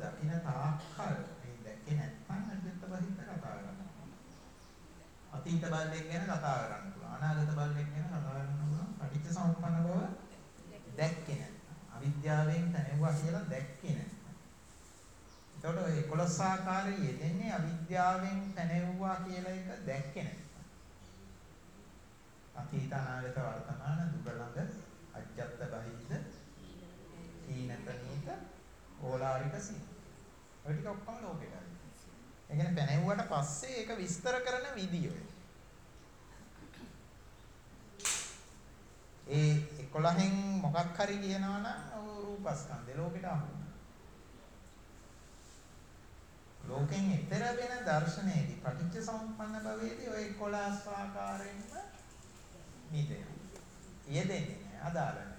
දකින්න තාක්කල් මේ දැකේ නැත්නම් අජත්ත බහිද්ද කතා කරනවා. අතීත බල්ලෙක් ගැන කතා කරන්න පුළුවන්. අනාගත බල්ලෙක් ගැන කතා කරන්න පුළුවන්. පටිච්ච සමුප්පන්න බව දැක්කේ නැත්නම්. අවිද්‍යාවෙන් තැනෙවුවා කියලා දැක්කේ නැත්නම්. එතකොට ඔය 11 ආකාරයේ යෙදෙන්නේ අවිද්‍යාවෙන් තැනෙවුවා කියලා එක දැක්කේ නැත්නම්. අතීත අනාගත වර්තමාන දුර ළඟ අජත්ත බහිද්ද හීන ප්‍රනීත ඕලාරික සීන. ඔය ටික ඔක්කොම ලෝකෙට හරි. ඒ කියන්නේ පැනෙව්වට පස්සේ ඒක විස්තර කරන විදිය ඔය. ඒ 11න් මොකක් හරි කියනවා නම් රූපස්කන්ධේ ලෝකෙට අහු වෙනවා. ලෝකෙන් ඈතර වෙන දර්ශනයේදී පටිච්ච සමුප්පන්න භවයේදී ඔය 11 ආකාරයෙන්ම මිදෙනවා. යෙදෙන්නේ නැහැ, අදාළ නැහැ.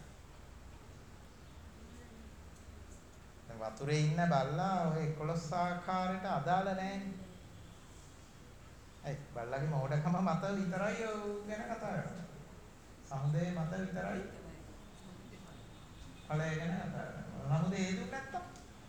වතුරේ ඉන්න බල්ලා ඔය 11 ආකාරයට අදාළ නැහැ. ඒ බල්ලාගේ මෝඩකම මත විතරයි ගැන කතා කරන්නේ. සමුදේ මත විතරයි ඵලය ගැන කතා කරන්නේ. සමුදේ හේතු නැත්තම්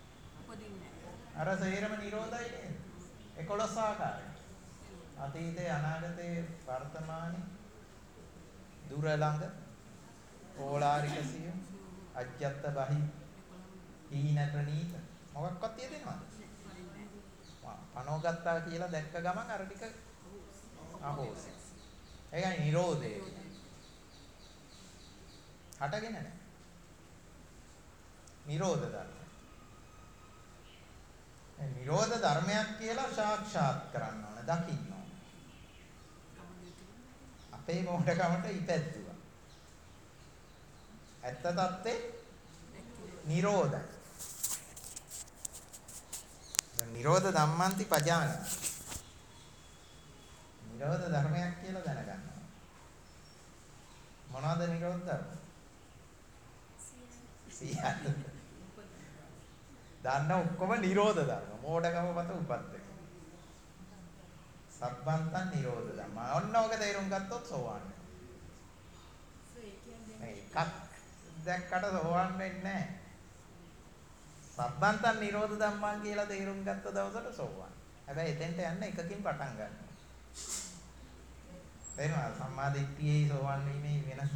අර සේරම නිරෝධයි නේද? 11 ආකාරය. අතීතේ අනාගතේ වර්තමානයේ දුර ළඟ ඕලාරික සිය අජ්ජත් බහි හීන ප්‍රනීත මොකක්වත් තියෙනවද? පනෝ ගත්තා කියලා දැක්ක ගමන් අර ටික අහෝසි. ඒකයි නිරෝධය. හටගෙන නැහැ. නිරෝධ ධර්ම. ඒ නිරෝධ ධර්මයක් කියලා සාක්ෂාත් කරන්න ඕන, දකින්න ඕන. අපේ මොහොතකමට ඉපැද්දුවා. ඇත්ත තත්ත්වේ නිරෝධයි. නිරෝධ ධම්මන්ති පජාන. නිරෝධ ධර්මයක් කියලා දැනගන්නවා. මොනවද නිරෝධ ධර්ම? සියල්ල. දන්න ඔක්කොම නිරෝධ ධර්ම. මෝඩකම මත උපත් එක. සබ්බන්තං නිරෝධ ධම්ම. ඔන්න ඔක තේරුම් ගත්තොත් සෝවාන් වෙනවා. එකක් දැක්කට සෝවාන් වෙන්නේ නැහැ. සබ්බන්තං නිරෝධ ධම්මං කියලා තේරුම් ගත්ත දවසට සෝවාන්. හැබැයි එතෙන්ට යන්න එකකින් පටන් ගන්නවා. තේරුණාද? සම්මා දිට්ඨියේ සෝවාන් වීමේ වෙනස.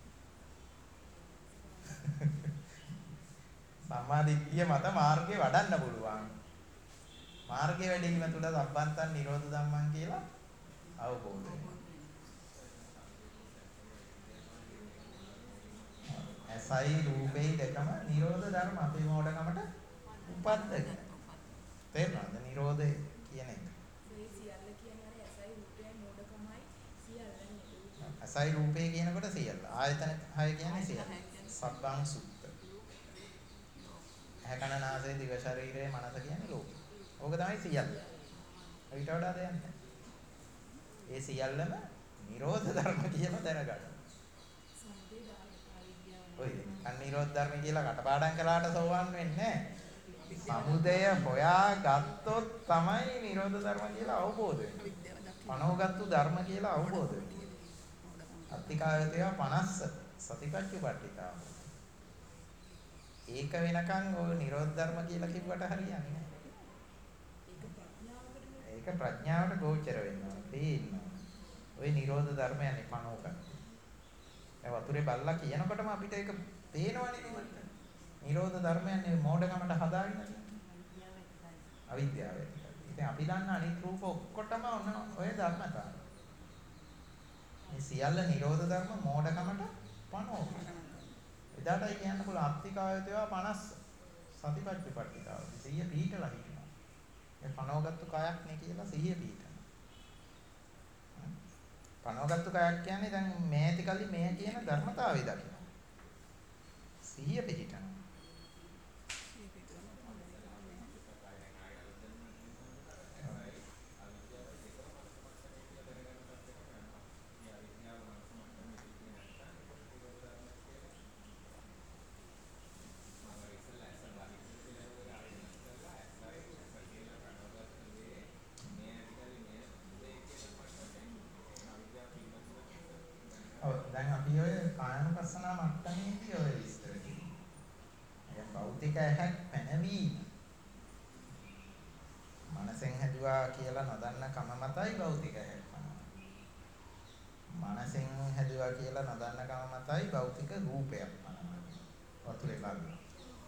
සම්මා දිට්ඨිය මත මාර්ගේ වඩන්න පුළුවන්. මාර්ගේ වැඩිම තුල සබ්බන්තං නිරෝධ ධම්මං කියලා අවබෝධ වෙනවා. ඇසයි රූපේ දෙකම නිරෝධ ධර්ම අපේ මොඩකමට උපද්දගෙන. තේරුණාද? නිරෝධය කියන එක. ඒ සියල්ල කියන්නේ අර ඇසයි රූපයයි මොඩකමයි සියල්ල නේද? ඇසයි රූපේ කියනකොට සියල්ල. ආයතන 6 කියන්නේ සියල්ල. සබ්බං සුත්ත. ඇහැ කන නාසය දිව ශරීරය මනස කියන්නේ ලෝක. ඕක තමයි සියල්ල. ඊට වඩා දෙයක් නැහැ. ඒ සියල්ලම නිරෝධ ධර්ම කියලා දැනගන්න. ඔය අනිරෝධ ධර්ම කියලා කටපාඩම් කළාට සෝවන් වෙන්නේ නැහැ. සමුදය හොයා ගත්තොත් තමයි නිරෝධ ධර්ම කියලා අවබෝධ වෙන්නේ. පනවගත්තු ධර්ම කියලා අවබෝධ වෙන්නේ. අත්තිකායතය 50 සතිපට්ඨිතාව. ඒක වෙනකන් ඔය නිරෝධ ධර්ම කියලා කිව්වට හරියන්නේ නැහැ. ඒක ප්‍රඥාවට ගෝචර වෙනවා. තේින්නවා. ඔය නිරෝධ ධර්මයන්නේ පනවගන්න. ඒ වතුරේ බල්ලා කියනකොටම අපිට ඒක පේනවනේ නේද? නිරෝධ ධර්මයන්නේ මෝඩකමට හදාගෙන අවිද්‍යාව. ඉතින් අපි දන්න අනිත් රූප ඔක්කොටම ඔය ධර්මතාවය. මේ සියල්ල නිරෝධ ධර්ම මෝඩකමට පනවනවා. එදාටයි කියන්න පුළුවන් අත්තිකායතේවා 50 සතිපට්ඨිතාව. සිහිය පිහිටලා හිටිනවා. මේ පනවගත්තු කයක් නේ කියලා සිහිය පිහිටනවා. පනවගත්තු කයක් කියන්නේ දැන් මේ ඇතිකල්ලි මේ කියන ධර්මතාවය දකිනවා. සිහිය පිහිටනවා. දැන් අපි ඔය කායනුපස්සනා මට්ටමේදී ඔය විස්තර කරනවා. දැන් භෞතික ඇහක් පැනවීම හැදුවා කියලා නොදන්න කම මතයි භෞතික හැප්පනවා. මනසෙන් හැදුවා කියලා නොදන්න කම මතයි භෞතික රූපයක් පනවනවා. වතුරේ බලනවා.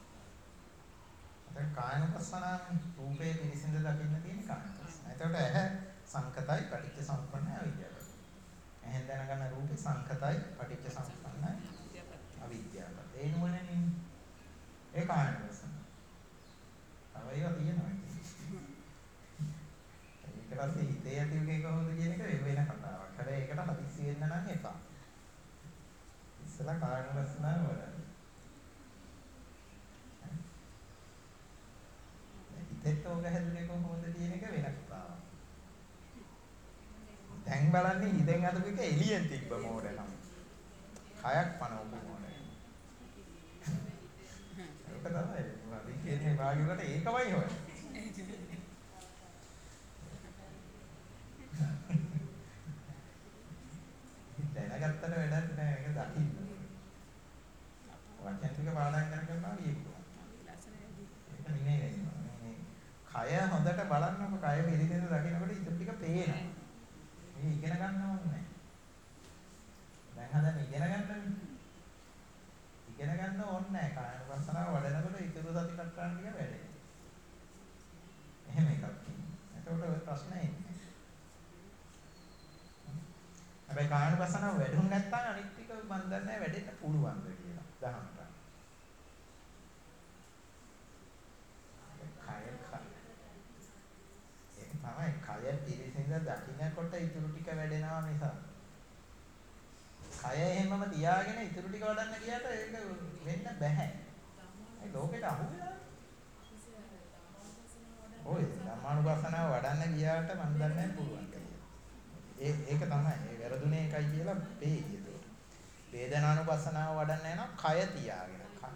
දැන් කායනුපස්සනාවේ රූපේ පිරිසිඳ දකින්න තියෙන කායනුපස්සන. එතකොට ඇහැ සංකතයි පටිච්ච සමුප්පන්නයි අවිද්‍යාවයි. ඇහෙන් දැනගන්න රූපේ සංකතයි පටිච්ච සමුප්පන්නයි අවිද්‍යාවයි. ඒ නුවණින් ඒ කායනුපස්සන. තව ඒවා තියෙනවා. ඊට පස්සේ හිතේ ඇතිවෙන්නේ කොහොමද කියන එක වෙන කතාවක්. හැබැයි ඒකට හදිස්සි වෙන්න නම් එපා. ඉස්සලා කායනුපස්සනාව වඩන්න. හිතේට ඕක හැදුනේ කොහොමද කියන එක වෙන කතාවක්. දැන් බලන්නේ හිතෙන් අදපු එක එළියෙන් තිබ්බ මෝඩකම. කයක් පනවපු මෝඩකම. ඒක තමයි. අපි කියන්නේ වාග්යකට ඒකමයි හොයන්නේ. දැනගත්තට වැඩක් නෑ ඒක දකින්න. වචන ටික පාඩම් කරගන්නවා කියනවා. ඒක නෙමෙයි වෙන්නේ. කය හොඳට බලන්නකො කය පිළිදෙන දකින්නකොට ඉතින් ටික පේනවා. මේ ඉගෙන ගන්න ඕනේ. දැන් හදන්න ඉගෙන ගන්නනේ. ඉගෙන ගන්න ඕනේ නැහැ. කායනුපස්සනාව වඩනකොට ඉතුරු සති කට්ටාන ටික වැඩේ. එහෙම එකක් තියෙනවා. එතකොට ඔය ප්‍රශ්නේ ඉන්නේ. හැබැයි කායනුපස්සනාව වැඩුන් නැත්නම් අනිත් ටික මන් දන්නේ නැහැ වැඩෙන්න පුළුවන්ද කියලා. දහමට. තමයි කය පිරිසිඳ දකින්නකොට ඉතුරු ටික වැඩෙනවා නිසා. කය එහෙමම තියාගෙන ඉතුරු ටික වඩන්න ගියාට ඒක වෙන්න බෑ. ඒ ලෝකෙට අහු වෙනවා. ඔය ධම්මානුපස්සනාව වඩන්න ගියාට මම දන්නේ නැහැ පුළුවන් කියලා. ඒක තමයි. ඒ වැරදුනේ එකයි කියලා පේයි ඒක. වේදනානුපස්සනාව වඩන්න යනවා කය තියාගෙන.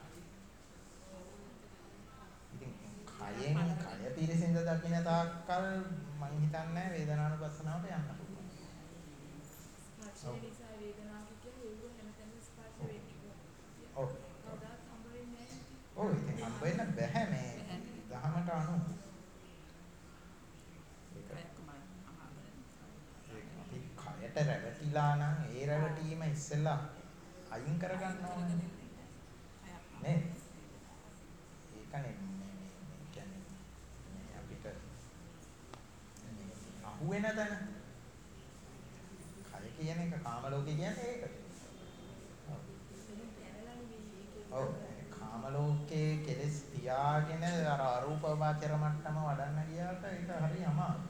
කයෙන් කය පිරිසිඳ දකින්න තාක්කල් මම හිතන්නේ වේදනානුපස්සනාවට යන්න පුළුවන්. ස්පර්ශය නිසා වේදනාව කියන්නේ ඒක හැමතැනම ස්පර්ශ වෙන්නේ. ඔව්. කවදාත් හම්බ වෙන්නේ නැහැ. ඔව් ඉතින් හම්බ වෙන්න බෑ මේ දහමට අනුව. ඒක කයට රැවටිලා නම් ඒ රැවටීම ඉස්සෙල්ලා අයින් කරගන්න ඕනේ. නේ? ඒකනේ අහුවෙන තැන කය කියන එක කාම ලෝකේ කියන්නේ ඒක. ඔව් කාම ලෝකයේ කෙලස් තියාගෙන අර අරූප වාචර මට්ටම වඩන්න ගියාට ඒක හරි අමාරුයි.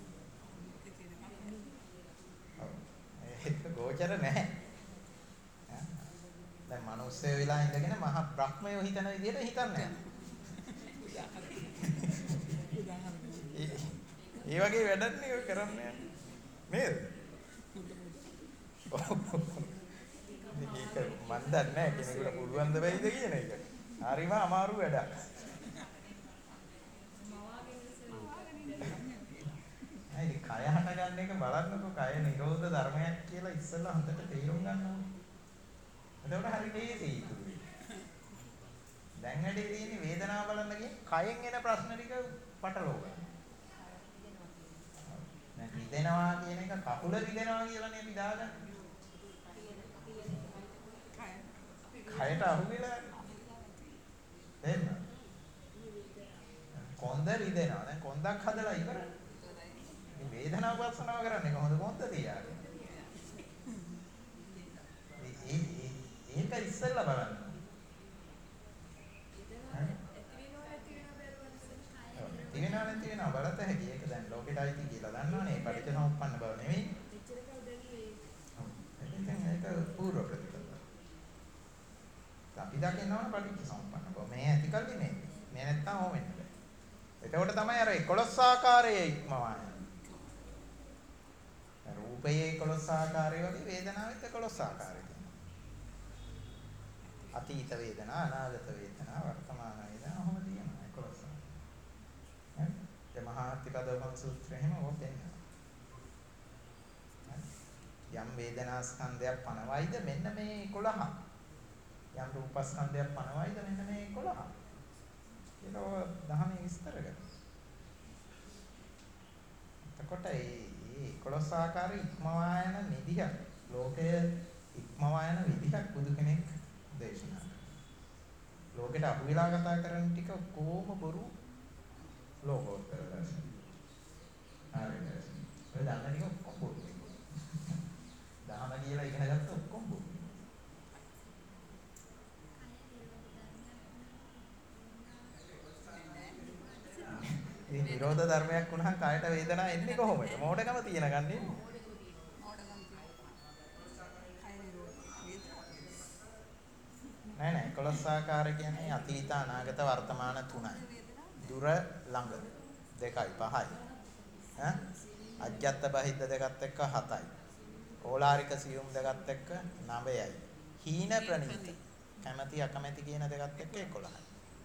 ඔව් ඒක ගෝචර නැහැ. දැන් මිනිස්සු වෙලා ඉඳගෙන මහා බ්‍රහ්මයෝ හිතන විදිහට හිතන්නේ ඒ වගේ වැඩන්නේ ඔය කරන්නේ නේද? ඒක මන් දන්නේ නැහැ කෙනෙකුට පුළුවන් ද වෙයිද කියන එක. හරිම අමාරු වැඩක්. අයි කය හටගන්න එක බලන්නකො කය නිරෝධ ධර්මයක් කියලා ඉස්සෙල්ලා හොඳට තේරුම් ගන්න ඕනේ. එතකොට හරි තේරෙයි ඉතුරුයි. දැන් වැඩේ තියෙන්නේ වේදනාව බලන්න ගියේ කයෙන් එන ප්‍රශ්න ටික පටලව ගන්න. දැන් රිදෙනවා කියන එක කකුල රිදෙනවා කියලානේ අපි දාගන්නේ. කයට අහු වෙලා එන්න. කොන්ද රිදෙනවා. දැන් කොන්දක් හදලා ඉවරයි. මේ වේදනාව වස්සනාව කරන්නේ කොහොමද කොන්ද තියාගෙන? ඒක ඉස්සෙල්ලා බලන්න. තියෙනවා නැති වෙනවා බලත හැකි. ඒක දැන් ලෝකෙට අයිති කියලා දන්නවනේ. පටිච්චසමුප්පන්න බව නෙමෙයි. ඒක පූර්ව ප්‍රතිපද. අපි දකින්න ඕන පටිච්චසමුප්පන්න බව. මේ ඇතිකල්ලි නේ. මේ නැත්තම් ඕම වෙන්නේ නැහැ. එතකොට තමයි අර 11 ආකාරයේ ඉක්මවා යන්නේ. රූපයේ 11 ආකාරය වගේ වේදනාවෙත් 11 ආකාරය තියෙනවා. අතීත වේදනා, අනාගත වේදනා, වර්තමාන වේදනා ඔහොම තියෙනවා 11. ඒ මහා ත්‍රිපදෝපම සූත්‍රය එහෙම ඕක එන්නේ. යම් වේදනා ස්කන්ධයක් පනවයිද මෙන්න මේ 11. යම් රූප ස්කන්ධයක් පනවයිද මෙන්න මේ 11. ඒක දහමේ විස්තර කරනවා. එතකොට මේ 11 ආකාර ඉක්මවා යන නිදිහ ලෝකය ඉක්මවා යන විදිහක් බුදු කෙනෙක් දේශනා කරනවා. ලෝකෙට අහු වෙලා කතා කරන ටික කොහොම බොරු ලෝකෝත්තර දර්ශන. හරිද? ඔය දන්න ටික ඔක්කොම බොරු. දහම කියලා ඉගෙන ගත්ත ඔක්කොම බොරු. මේ නිරෝධ ධර්මයක් වුණාම කායට වේදනාවක් එන්නේ කොහොමද? මෝඩකම තියෙන ගන්නේ. නෑ 11 ආකාර කියන්නේ අතීත අනාගත වර්තමාන තුනයි. දුර ළඟ දෙකයි පහයි. ඈ අජ්ජත් බහිද්ද දෙකත් එක්ක 7යි. ඕලාරික සියුම් දෙකත් එක්ක 9යි. හීන ප්‍රණීත කැමැති අකමැති කියන දෙකත් එක්ක 11යි.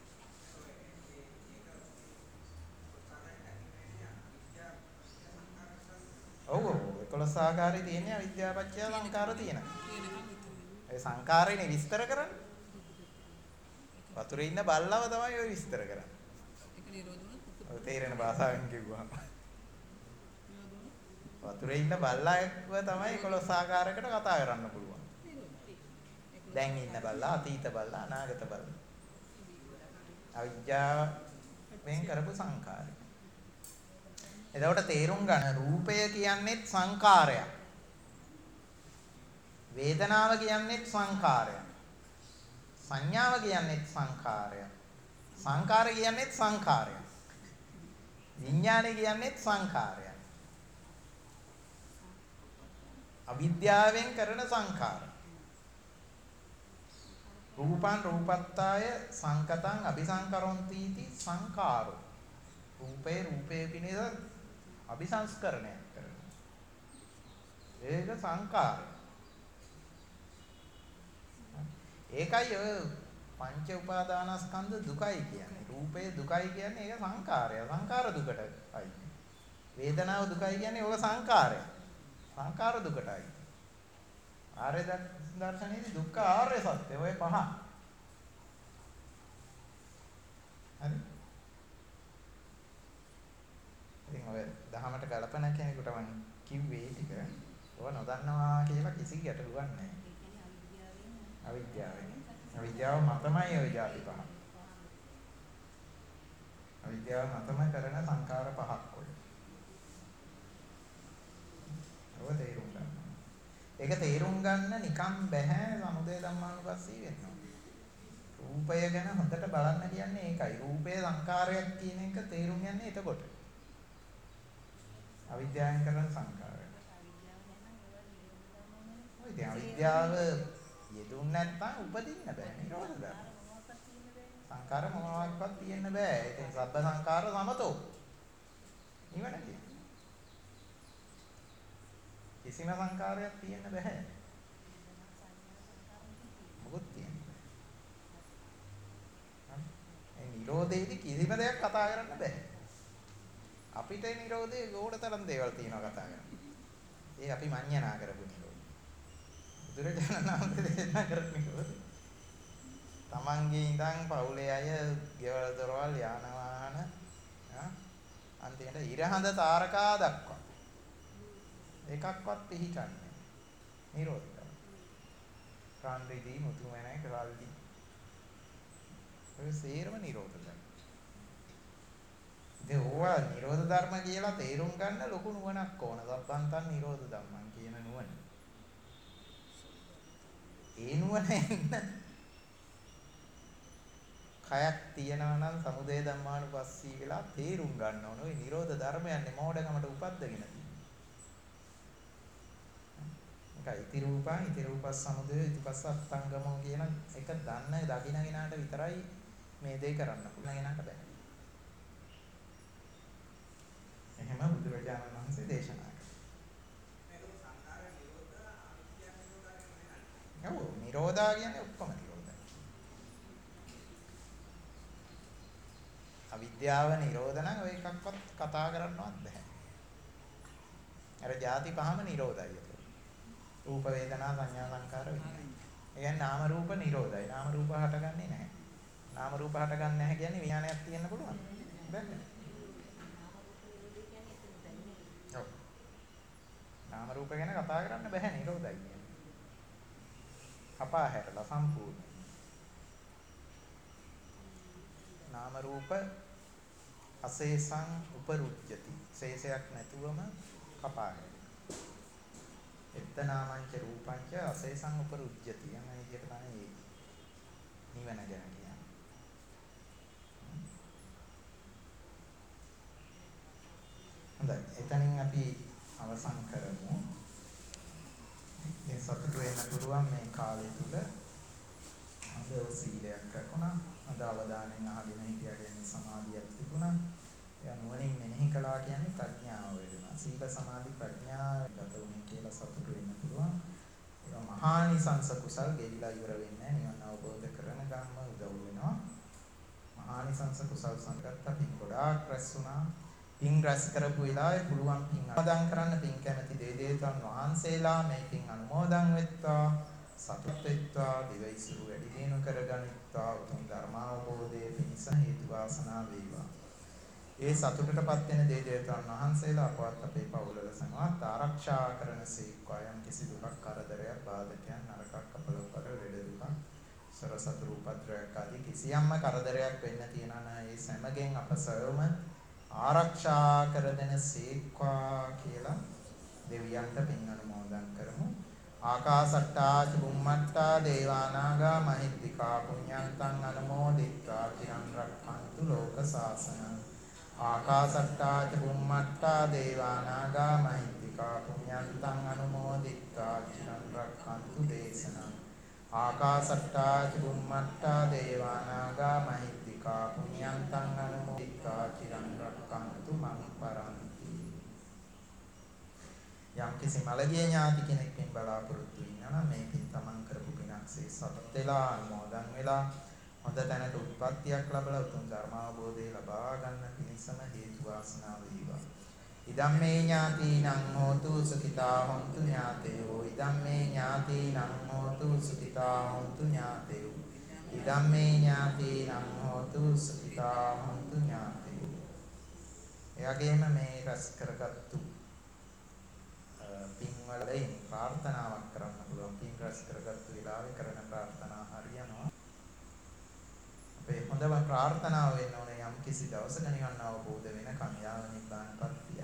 ඔව් 11 ආකාරي තියෙන්නේ අවිද්‍යාව පත්‍ය සංකාර තියෙනවා. ඒ සංකාරේනේ විස්තර කරන්නේ. වතුරේ ඉන්න බල්ලව තමයි ඔය විස්තර කරන්නේ. ඒක නිරෝධුන. ඔය තේරෙන භාෂාවෙන් කිව්වහම. වතුරේ ඉන්න බල්ලව තමයි 11 ආකාරයකට කතා කරන්න පුළුවන්. දැන් ඉන්න බල්ලා අතීත බල්ලා අනාගත බල්ලා. අවිද්‍යාවෙන් කරපු සංකාරය. එතකොට තේරුම් ගන්න රූපය කියන්නේත් සංකාරයක්. වේදනාව කියන්නේත් සංකාරයක්. සංඥාව කියන්නේත් සංකාරයක්. සංකාරය කියන්නේත් සංකාරයක්. විඥානය කියන්නේත් සංකාරයක්. අවිද්‍යාවෙන් කරන සංකාර. රූපං රූපත්තාය සංකතං අபிසංකරොන්ති इति සංකාරෝ. රූපේ පිණිස අபிසංස්කරණයක් කරනවා. ඒක සංකාරය. ඒකයි ඔය පංච උපාදානස්කන්ධ දුකයි කියන්නේ. රූපේ දුකයි කියන්නේ ඒක සංකාරය. සංකාර දුකටයි. වේදනාව දුකයි කියන්නේ ඕක සංකාරය. සංකාර දුකටයි. ආර්ය දර්ශනයේදී දුක්ඛ ආර්ය සත්‍ය ඔය පහ. හරි. ඉතින් ඔය දහමට ගලපන කෙනෙකුට මම කිව්වේ ටික ඔය නොදන්නවා කියලා කිසි ගැටලුවක් නැහැ. අවිද්‍යාවෙන්. අවිද්‍යාව මතමයි ඔය જાති පහ. අවිද්‍යාව මතම කරන සංකාර පහක් ඔය. ඔය තේරුම් ගන්න. ඒක තේරුම් ගන්න නිකම් බෑ සමුදය ධම්මානුපස්සී වෙනවා. රූපය ගැන හොඳට බලන්න කියන්නේ ඒකයි. රූපය සංකාරයක් කියන එක තේරුම් යන්නේ එතකොට. අවිද්‍යාවෙන් කරන සංකාරය. ඔය දැන් අවිද්‍යාව යෙදුන් නැත්නම් උපදින්න බෑ නිරෝධ ධර්ම. සංකාර මොනවාක්වත් තියෙන්න බෑ. ඒ සබ්බ සංකාර සමතෝ. නිවන කියන්නේ. කිසිම සංකාරයක් තියෙන්න බෑ. මොකොත් තියෙන්න බෑ. ඒ නිරෝධයේදී කිසිම දෙයක් කතා කරන්න බෑ. අපිට නිරෝධයේ ගෝඩතරම් දේවල් තියෙනවා කතා කරන්න. ඒ අපි මඤ්ඤණා කරපු නිරෝධය. බුදුරජාණන් වහන්සේ දේශනා කරපු නිරෝධය. තමන්ගේ ඉඳන් පවුලේ අය ගෙවල් දොරවල් යාන වාහන අන්තිමට ඉරහඳ තාරකා දක්වා එකක්වත් පිහිටන්නේ නිරෝධය. කාන්දේදී මුතුමැණයි කරල්දි. ඔය සේරම නිරෝධ ධර්ම. ඉතින් ඕවා නිරෝධ ධර්ම කියලා තේරුම් ගන්න ලොකු නුවණක් ඕන. සබ්බන්තං නිරෝධ ධම්මං කියන නුවණ. ඒ නුවණ එන්න කයක් තියෙනවා නම් සමුදය ධම්මානුපස්සී වෙලා තේරුම් ගන්න ඕන. ওই නිරෝධ ධර්මයන්නේ මෝඩකමට උපද්දගෙන තියෙනවා. ඒකයි ඉති රූපං ඉති රූපස් සමුදය ඉතිපස්ස අත්ංගමෝ කියන එක දන්න දකින්න කෙනාට විතරයි මේ දේ කරන්න පුළුවන්. කෙනාට බෑ. එහෙම බුදුරජාණන් වහන්සේ දේශනා කළා. ඔව් නිරෝධා කියන්නේ ඔක්කොම නිරෝධයි. අවිද්‍යාව නිරෝධ නම් ඔය එකක්වත් කතා කරන්නවත් බෑ. අර ಜಾති පහම නිරෝධයි ඒක. රූප වේදනා සංඥා සංකාර විඥාන. ඒ කියන්නේ නාම රූප නිරෝධයි. නාම රූප හටගන්නේ නැහැ. නාම රූප හටගන්නේ නැහැ කියන්නේ විඥානයක් තියෙන්න පුළුවන්. බෑ. රූප ගැන කතා කරන්න බෑ නිරෝධයි කියන්නේ. කපා හැරලා සම්පූර්ණ. නාම රූප අශේෂං උපරුජ්ජති. ශේෂයක් නැතුවම කපා හැරෙනවා. එත්තනාමංච රූපංච අශේෂං උපරුජ්ජති. යන විදිහට තමයි නිවන ගැන කියන්නේ. හොඳයි. එතනින් අපි අවසන් කරමු. මේ සතුට වෙන්න පුළුවන් මේ කාලය තුල අද සීලයක් රැකුණා. අද අවදානෙන් අහගෙන හිටියගෙන සමාධියක් තිබුණා. ඒ නුවණින් මෙනෙහි කළා කියන්නේ ප්‍රඥාව වෙනවා. සීල සමාධි ප්‍රඥා ගතවුනේ කියලා සතුට වෙන්න පුළුවන්. ඒක මහානිසංස කුසල් ගෙවිලා ඉවර වෙන්නේ නිවන අවබෝධ කරන ගම්ම උදව් වෙනවා. මහානිසංස කුසල් සංගත පින් ගොඩාක් රැස් වුණා. පින් රැස් කරපු වෙලාවේ පුළුවන් පින් අනුමෝදන් කරන්න පින් කැමැති දේවතාවුන් වහන්සේලා මේ පින් අනුමෝදන් වෙත්වා සතුට වෙත්වා දිවයිසුරු වැඩි දියුණු කරගනිත්වා උතුම් ධර්මාවබෝධයේ පිණිස හේතු වාසනා වේවා. ඒ සතුටටපත් වෙන දේවතාවුන් වහන්සේලා අපවත් අපේ පවුලල සමවත් ආරක්ෂා කරන සීක්වා යම් කිසි දුකක් කරදරයක් බාධකයන් නරකක් අපලෝකර ලෙඩ දුක සරසතුරු උපද්‍රවයක් ආදී කිසියම්ම කරදරයක් වෙන්න තියනා නම් ඒ සෑමගෙන් අප සර්වම ආරක්ෂා කර දෙන සීක්වා කියලා දෙවියන්ට පින් අනුමෝදන් කරමු. ආකාසට්ටා චුම්මට්ටා දේවානාගා මහිද්దికා පුඤ්ඤන්තං අනුමෝදිත්වා චිරන් රක්ඛන්තු ලෝක සාසනං. ආකාසට්ටා චුම්මට්ටා දේවානාගා මහිද්దికා පුඤ්ඤන්තං අනුමෝදිත්වා චිරන් රක්ඛන්තු දේශනං. ආකාසට්ටා චුම්මට්ටා දේවානාගා මහිද්దికා පුඤ්ඤන්තං අනුමෝදිත්වා චිරන් රක්ඛන්තු මං පරන්ති. යම් කිසි මළගිය ඥාති කෙනෙක්ගෙන් බලාපොරොත්තු වෙනා නම් මේ පින් තමන් කරපු පිනක්සේ සතුට වෙලා අනුමෝදන් වෙලා හොඳ තැනට උත්පත්තියක් ලැබලා උතුම් ධර්මාවබෝධය ලබා ගන්න පිණිසම හේතු වාසනා වේවා. ඉදම්මේ ඥාතිනං හෝතු සුඛිතා හොන්තු ඥාතයෝ. ඉදම්මේ ඥාතිනං හෝතු සුඛිතා හොන්තු ඥාතයෝ. ඉදම්මේ ඥාතිනං හෝතු සුඛිතා හොන්තු ඥාතයෝ. එයාගේම මේ රැස් කරගත්තු පින්වලින් ප්‍රාර්ථනාවක් කරන්න පුළුවන්. පින් රැස් කරගත්තු වෙලාවේ කරන ප්‍රාර්ථනා හරියනවා. අපේ හොඳම ප්‍රාර්ථනාව වෙන්න ඕනේ යම් කිසි දවසක නිවන් අවබෝධ වෙනකම් යාව නිබ්බානපත්තිය.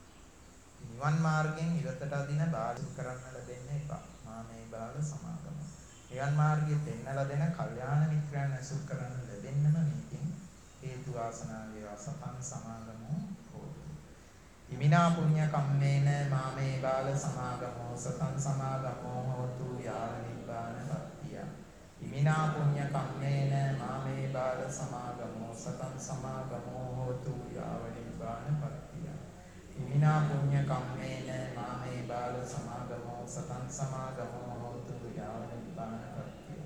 නිවන් මාර්ගයෙන් ඉවතට අදින බාධක කරන්න ලැබෙන්නේ එපා. මාමේ බාල සමාගම. නිවන් මාර්ගයේ පෙන්වලා දෙන කල්යාණ මිත්‍රයන් ඇසුරු කරන්න ලැබෙන්නම මේකෙන් හේතු වාසනා වේවා. සතන් සමාගමෝ හෝතු. ඉමිනා පුඤ්ඤ කම්මේන මාමේ බාල සමාගමෝ සතන් සමාගමෝ හෝතු යාව නිබ්බානපත්තිය. ඉමිනා පුඤ්ඤ කම්මේන මාමේ බාල සමාගමෝ සතං සමාගමෝ හෝතු යාව නිබ්බානපත්තිය. ඉමිනා පුඤ්ඤ කම්මේන මාමේ බාල සමාගමෝ සතං සමාගමෝ හෝතු යාව නිබ්බානපත්තිය.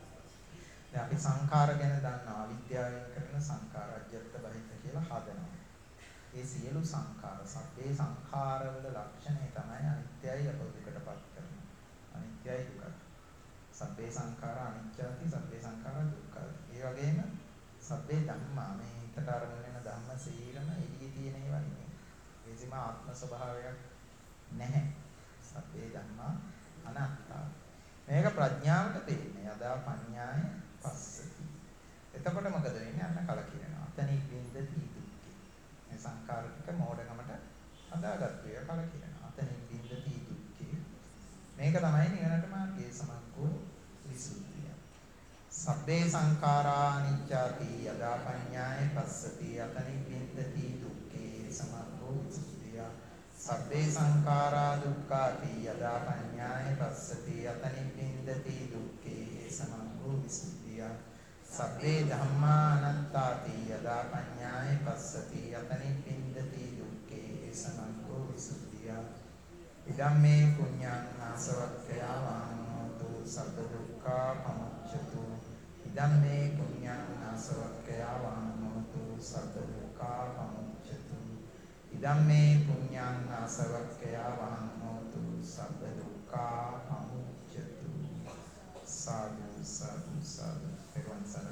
දැන් අපි සංඛාර ගැන දන්නවා. අවිද්‍යාවෙන් කරන සංඛාරජ්‍යත්ත බහිත කියලා හදනවා. ඒ සියලු සංඛාර සබ්බේ සංඛාරවල ලක්ෂණය තමයි අනිත්‍යයි අපදුකටපත් කරනවා. අනිත්‍යයි දුකයි. සබ්බේ සංඛාර අනිච්චාති සබ්බේ සංඛාර දුක්ඛාති. ඒ වගේම සබ්බේ ධම්මා මේ හිතට අරමුණ වෙන ධම්ම සීලම එළියේ තියෙන ඒවා නෙමෙයි. කිසිම ආත්ම ස්වභාවයක් නැහැ. සබ්බේ ධම්මා අනාත්තා. මේක ප්‍රඥාවට තේින්නේ. යදා පඤ්ඤාය පස්සති. එතකොට මොකද වෙන්නේ? අන්න කලකිරෙනවා. අතනි බින්දති දුක්ඛේ. මේ සංඛාර ටික මෝඩකමට හදාගත්තු එක කලකිරෙනවා. අතනි බින්දති දුක්ඛේ. මේක තමයි නිවනට මාර්ගයේ සමග්ගෝ විසුද්ධිය. සබ්බේ සංඛාරා අනිච්චාති යදා පඤ්ඤාය පස්සති අතනි බින්දති දුක්ඛේ සමග්ගෝ විසුද්ධිය. සබ්බේ සංඛාරා දුක්ඛාති යදා පඤ්ඤාය පස්සති අතනි බින්දති දුක්ඛේ සමග්ගෝ විසුද්ධිය. සබ්බේ ධම්මා අනාත්තාති යදා පඤ්ඤාය පස්සති අතනි බින්දති දුක්ඛේ සමග්ගෝ විසුද්ධිය. ඉදම්මේ පුඤ්ඤං ආසවක්ඛයා වහන්නෝතු සබ්බ දුක්ඛා පමුච්ඡතු. ඉදම්මේ පුඤ්ඤං ආසවක්ඛයා වහන්නෝතු සබ්බ දුක්ඛා පමුච්ඡතු. ඉදම්මේ පුඤ්ඤං ආසවක්ඛයා වහන්නෝතු සබ්බ දුක්ඛා පමුච්ඡතු. සාදු සාදු සාදු.